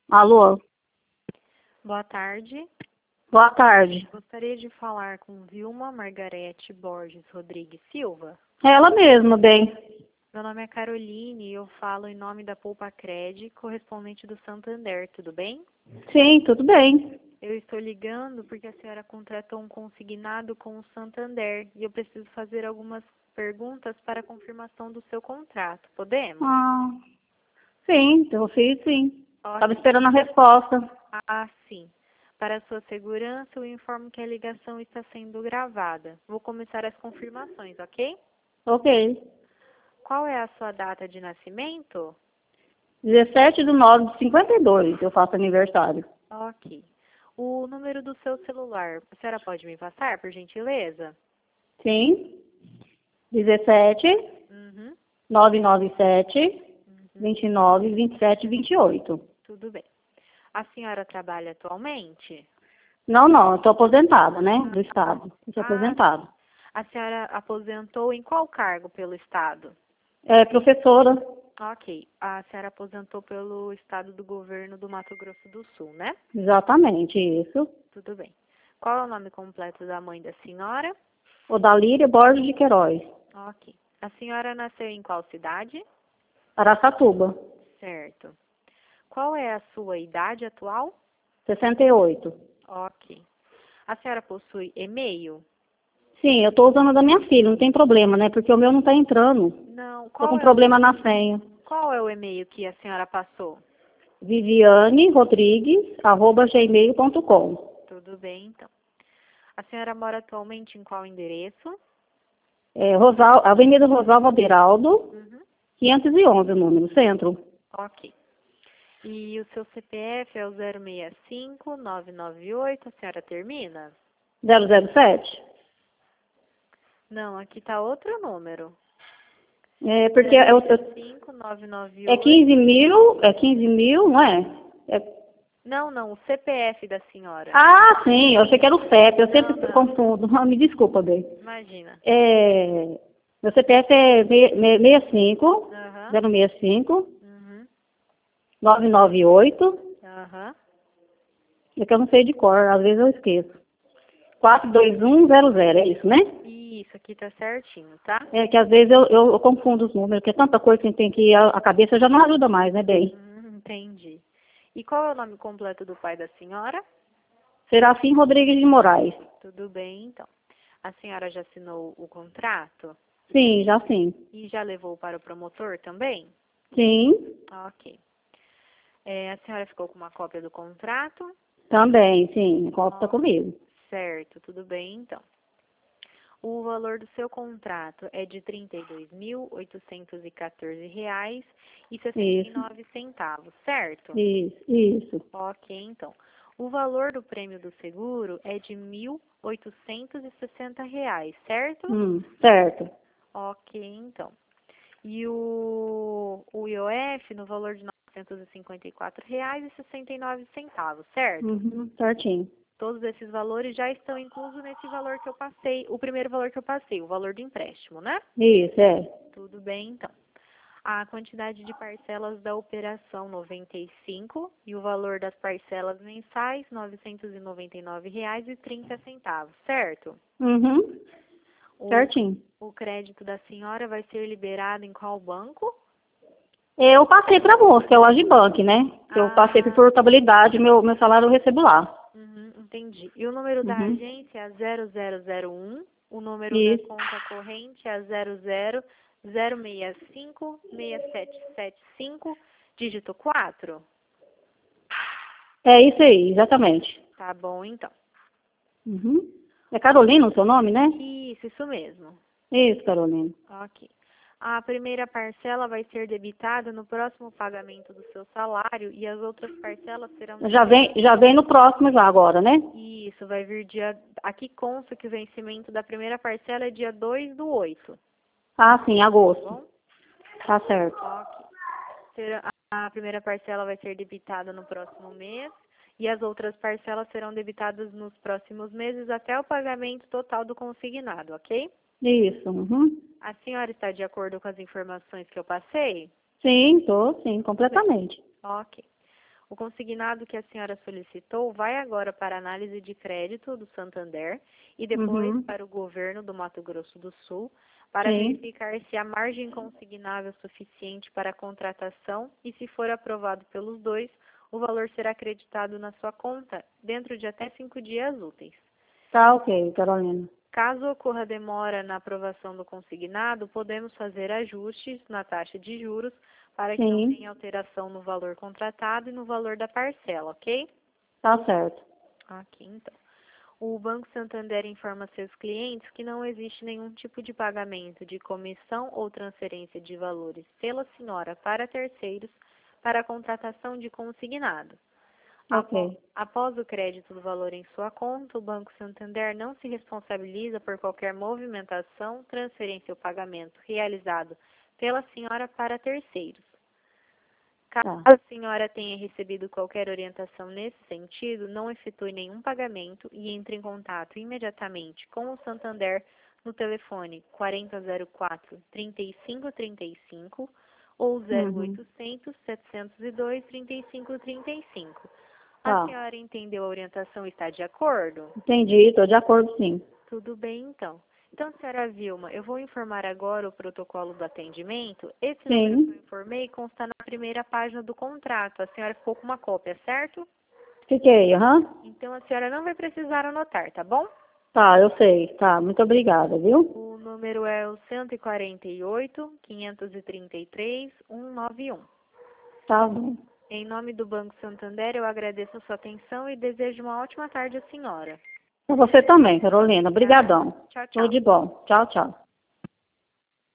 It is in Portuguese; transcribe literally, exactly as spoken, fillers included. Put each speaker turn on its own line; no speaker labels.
Alô,
Boa tarde.
boa tarde.
Gostaria de falar com Vilma Margarete Borges Rodrigues Silva.
É ela mesma, bem.
Meu nome é Caroline e eu falo em nome da Poupa Cred, correspondente do Santander, tudo bem?
Sim, tudo bem.
Eu estou ligando porque a senhora contratou um consignado com o Santander e eu preciso fazer algumas perguntas para a confirmação do seu contrato. Podemos?
Ah, sim, eu fiz sim. Estava
Ok.
esperando a resposta.
Ah, sim. Para a sua segurança, eu informo que a ligação está sendo gravada. Vou começar as confirmações, ok?
Ok.
Qual é a sua data de nascimento?
dezessete de nove de cinquenta e dois, eu faço aniversário.
Ok. O número do seu celular, a senhora pode me passar, por gentileza?
Sim. dezessete,
Uhum,
novecentos e noventa e sete,
uhum,
vinte e nove, vinte e sete, vinte e oito.
tudo bem. A senhora trabalha atualmente?
Não, não, eu estou aposentada, né, do Estado. Eu sou
Ah,
aposentada.
a senhora aposentou em qual cargo pelo Estado?
É professora.
Ok. A senhora aposentou pelo Estado do Governo do Mato Grosso do Sul, né?
Exatamente, isso.
Tudo bem. Qual é o nome completo da mãe da senhora?
Odalíria Borges de Queiroz,
Ok. A senhora nasceu em qual cidade?
Araçatuba,
Certo. Qual é a sua idade atual?
sessenta e oito.
Ok. A senhora possui e-mail?
Sim, eu estou usando a da minha filha, não tem problema, né? Porque o meu não está entrando.
Não.
Estou
Qual
com
é o,
problema na senha.
qual é o e-mail que a senhora passou?
Viviane Rodrigues, arroba gmail ponto com.
Tudo bem, então. A senhora mora atualmente em qual endereço?
É, Rosal, Avenida Rosalva Beraldo,
Uhum.
quinhentos e onze, o número, centro.
Ok. E o seu C P F é o zero seis cinco nove nove oito, a senhora termina?
zero zero sete.
Não, aqui está outro número.
É, porque é, o-
cinco nove nove
é
oito.
quinze mil, é quinze mil, não é? É-
Não, não, o C P F da senhora.
Ah, sim, eu achei que era o C E P, eu
Não,
sempre
não,
confundo. Me desculpa, bem.
imagina.
É, meu C P F é sessenta e cinco,
Aham,
zero seis cinco,
uhum,
nove nove oito.
aham.
É que eu não sei de cor, às vezes eu esqueço. quatro dois um zero zero, é isso, né?
Isso, aqui tá certinho, tá?
É que às vezes eu, eu, eu confundo os números, porque é tanta coisa que tem que ir, a, a cabeça já não ajuda mais, né, bem?
Hum, entendi. E qual é o nome completo do pai da senhora?
Serafim Rodrigues de Moraes.
Tudo bem, então. A senhora já assinou o contrato?
Sim, já sim.
E já levou para o promotor também?
Sim,
Ok. É, a senhora ficou com uma cópia do contrato?
também, sim. Qual tá
Ó,
comigo?
certo, tudo bem, então. O valor do seu contrato é de trinta e dois mil oitocentos e quatorze reais e sessenta e
Isso,
nove centavos, certo?
isso, isso.
Ok, então. O valor do prêmio do seguro é de mil oitocentos e sessenta reais, certo?
Hum, certo.
Ok, então. E o, o I O F no valor de novecentos e cinquenta e quatro reais e sessenta e nove centavos, certo?
Uhum, certinho.
Todos esses valores já estão inclusos nesse valor que eu passei, o primeiro valor que eu passei, o valor do empréstimo, né?
Isso, é.
Tudo bem, então. A quantidade de parcelas da operação noventa e cinco e o valor das parcelas mensais novecentos e noventa e nove reais e trinta centavos, certo?
Uhum,
O,
certinho.
o crédito da senhora vai ser liberado em qual banco?
Eu passei para a moça, que é o Agibank, né? Eu passei por
Ah,
portabilidade, meu, meu salário eu recebo lá.
uhum, entendi. E o número da
Uhum,
agência é zero zero zero um, o número da
isso.
conta corrente é zero zero zero seis cinco seis sete sete cinco, dígito quatro.
É isso aí, exatamente.
Tá bom, então.
Uhum. É Carolina o seu nome, né?
Isso, isso mesmo.
Isso, Carolina.
Ok. A primeira parcela vai ser debitada no próximo pagamento do seu salário e as outras parcelas serão
Já vem, já vem no próximo já agora, né?
Isso, vai vir dia. Aqui consta que o vencimento da primeira parcela é dia dois do oito,
Ah, sim,
tá
agosto.
bom?
Tá certo.
Ok. Será- A primeira parcela vai ser debitada no próximo mês e as outras parcelas serão debitadas nos próximos meses até o pagamento total do consignado, ok?
Isso. Uhum.
A senhora está de acordo com as informações que eu passei?
Sim, tô, sim,
Tudo bem.
completamente.
Ok. O consignado que a senhora solicitou vai agora para análise de crédito do Santander e depois
Uhum.
para o governo do Mato Grosso do Sul para
Sim.
verificar se a margem consignável é suficiente para a contratação e, se for aprovado pelos dois, o valor será acreditado na sua conta dentro de até cinco dias úteis.
Tá ok, Carolina.
Caso ocorra demora na aprovação do consignado, podemos fazer ajustes na taxa de juros para que não
Sim.
tenha alteração no valor contratado e no valor da parcela, ok?
Tá certo.
Aqui, então. O Banco Santander informa seus clientes que não existe nenhum tipo de pagamento de comissão ou transferência de valores pela senhora para terceiros para a contratação de consignado. Após,
Ok.
após o crédito do valor em sua conta, o Banco Santander não se responsabiliza por qualquer movimentação, transferência ou pagamento realizado pela senhora para terceiros. Caso
Tá.
a senhora tenha recebido qualquer orientação nesse sentido, não efetue nenhum pagamento e entre em contato imediatamente com o Santander no telefone quarenta zero quatro, trinta e cinco trinta e cinco ou zero
Uhum.
oitocentos, setecentos e dois, trinta e cinco trinta e cinco. A
Tá.
senhora entendeu a orientação e está de acordo?
Entendi, tô de acordo sim.
Tudo bem, então. Então, senhora Vilma, eu vou informar agora o protocolo do atendimento. Esse número que eu
Sim.
informei consta na primeira página do contrato. A senhora ficou com uma cópia, certo?
Fiquei, aham.
Então, a senhora não vai precisar anotar, tá bom?
Tá, eu sei. Tá, muito obrigada, viu?
O número é o cento e quarenta e oito, quinhentos e trinta e três, cento e noventa e um.
Tá bom.
Em nome do Banco Santander, eu agradeço a sua atenção e desejo uma ótima tarde à senhora.
Pra você também, Carolina.
Obrigada.
Obrigadão.
Tchau,
Tudo
tchau.
de bom. Tchau, tchau.